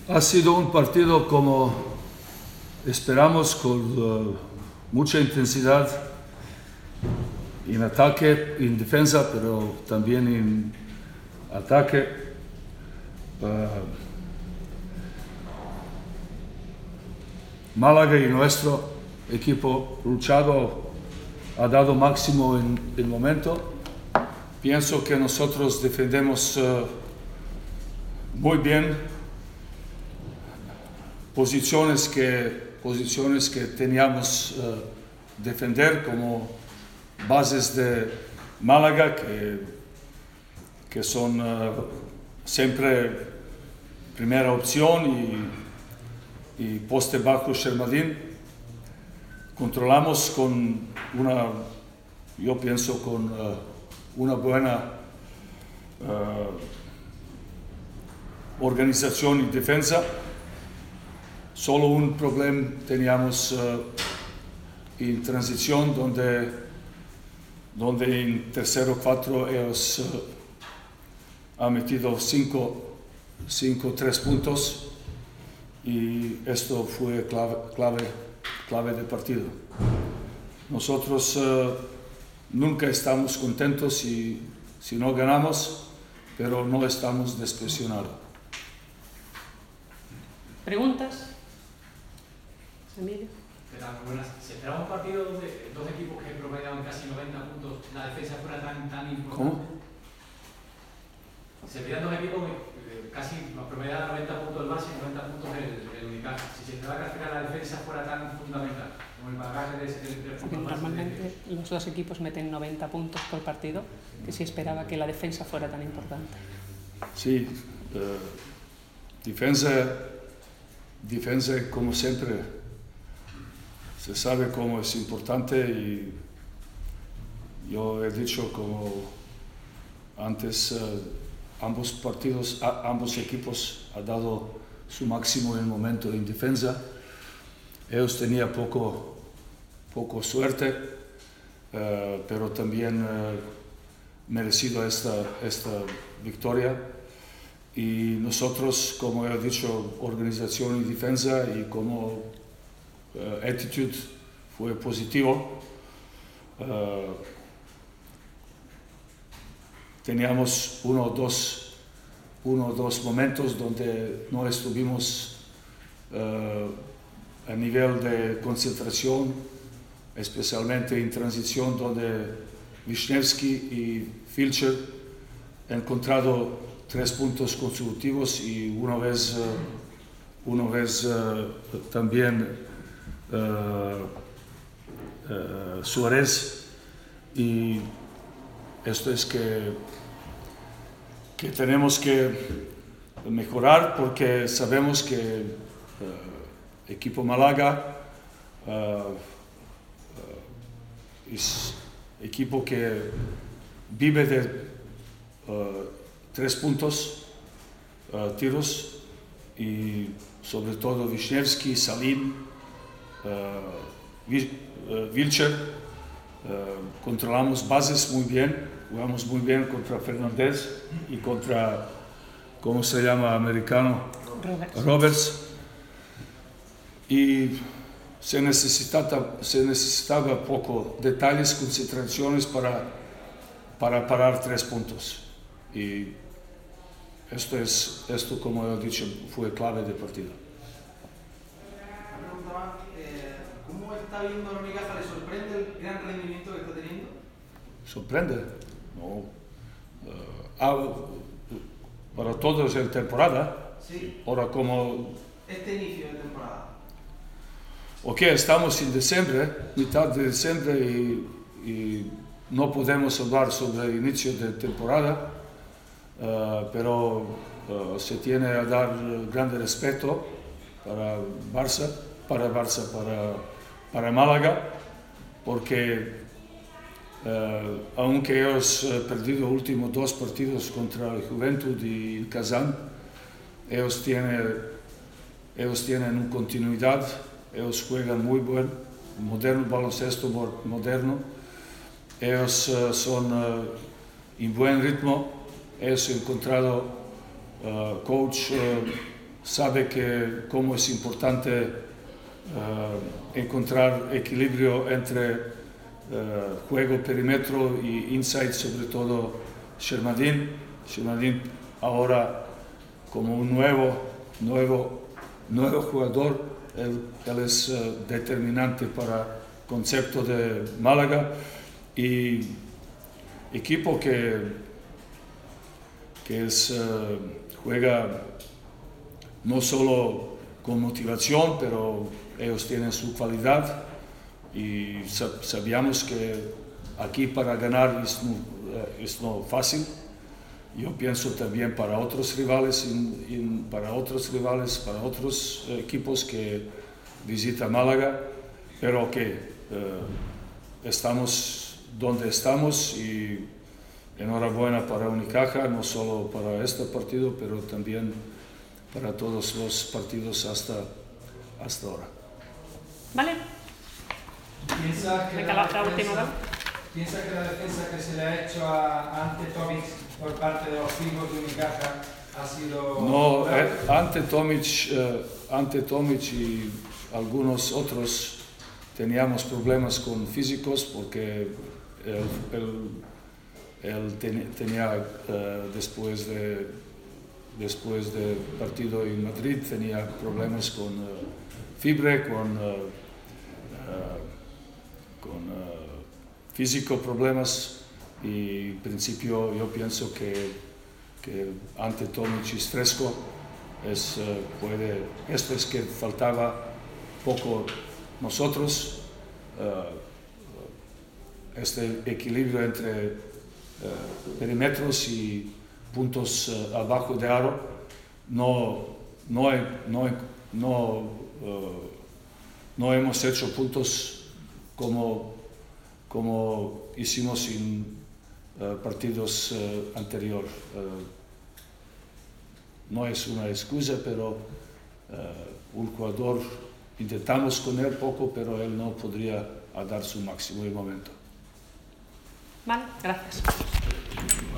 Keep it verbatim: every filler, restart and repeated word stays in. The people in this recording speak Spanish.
Ha sido un partido como esperamos, con uh, mucha intensidad en ataque, en defensa, pero también en ataque. Uh, Málaga y nuestro equipo luchado ha dado máximo en el momento. Pienso que nosotros defendemos uh, muy bien posiciones que, posiciones que teníamos uh, defender, como bases de Málaga, que, que son uh, siempre primera opción, y, y poste bajo Shermadín. Controlamos con una, yo pienso, con uh, una buena uh, organización y defensa. Solo un problema teníamos uh, en transición, donde, donde en tercero cuatro ellos uh, han metido cinco, cinco, tres puntos, y esto fue clave, clave, clave del partido. Nosotros uh, nunca estamos contentos si, si no ganamos, pero no estamos decepcionados. ¿Preguntas? Emilio. Buenas. ¿Se esperaba un partido donde dos equipos que promediaban casi noventa puntos, la defensa fuera tan, tan importante? ¿Cómo? Se esperan dos equipos que casi promediaban noventa puntos el base y noventa puntos el, el Unicaja. Si se esperaba que al final la defensa fuera tan fundamental, como el bagaje de ese punto. Normalmente los dos equipos meten noventa puntos por partido, que se esperaba que la defensa fuera tan importante. Sí, uh, defensa, defensa como siempre. Se sabe cómo es importante, y yo he dicho como antes, uh, ambos partidos, a, ambos equipos han dado su máximo en el momento en defensa. Ellos tenían poco, poco suerte, uh, pero también uh, merecido esta, esta victoria. Y nosotros, como he dicho, organización y defensa, y como Uh, attitude fue positivo. Uh, teníamos uno o dos, uno o dos momentos donde no estuvimos uh, a nivel de concentración, especialmente en transición, donde Wisniewski y Filcher han encontrado tres puntos consecutivos, y una vez, uh, una vez uh, también Uh, uh, Suárez. Y esto es que, que tenemos que mejorar, porque sabemos que uh, equipo Málaga uh, uh, es equipo que vive de uh, tres puntos, uh, tiros, y sobre todo Wisniewski, Salín, Uh, Vilcher. Uh, controlamos bases muy bien, jugamos muy bien contra Fernández y contra, ¿cómo se llama americano? Roberts. Roberts. Y se necesitaba, se necesitaba poco detalles, concentraciones para, para parar tres puntos. Y esto, es, esto, como he dicho, fue clave del partido. ¿Cómo está viendo a Unicaja? ¿Le sorprende el gran rendimiento que está teniendo? ¿Sorprende? No. Uh, ah, para todos en temporada. Sí. Ahora como... Este inicio de temporada. Ok, estamos en diciembre, mitad de diciembre, y, y no podemos hablar sobre el inicio de temporada, uh, pero uh, se tiene a dar grande respeto para Barça, para Barça, para... para Málaga, porque uh, aunque ellos han uh, perdido los últimos dos partidos contra el Juventud y el Kazán, ellos tienen, ellos tienen una continuidad, ellos juegan muy buen, moderno baloncesto moderno, ellos uh, son uh, en buen ritmo, ellos han encontrado uh, coach uh, sabe que cómo es importante uh, encontrar equilibrio entre uh, juego perímetro y inside, sobre todo Shermadin. Shermadin ahora como un nuevo, nuevo, nuevo jugador, él, él es uh, determinante para el concepto de Málaga y equipo que, que es, uh, juega no solo con motivación, pero ellos tienen su cualidad y sabíamos que aquí para ganar es no, es no fácil. Yo pienso también para otros rivales, in, in, para otros rivales, para otros equipos que visitan Málaga, pero que eh, estamos donde estamos y enhorabuena para Unicaja, no solo para este partido, pero también para todos los partidos hasta, hasta ahora. Vale. ¿Piensa que, Venga, la la última, defensa, ¿vale? ¿Piensa que la defensa que se le ha hecho a Ante Tomic por parte de los fijos de Unicaja ha sido... No, eh, Ante Tomic, eh, Ante Tomic y algunos otros teníamos problemas con físicos porque él, él, él ten, tenía eh, después de después del partido en Madrid tenía problemas con uh, fiebre, con, uh, uh, con uh, físico problemas y en principio yo pienso que, que Ante Tomic es fresco, es, uh, puede, esto es que faltaba poco nosotros, uh, este equilibrio entre uh, perímetros y puntos uh, abajo de aro, no, no, no, no, uh, no hemos hecho puntos como, como hicimos en uh, partidos uh, anteriores. Uh, no es una excusa, pero uh, un jugador, intentamos con él poco, pero él no podría dar su máximo en el momento. Vale, gracias.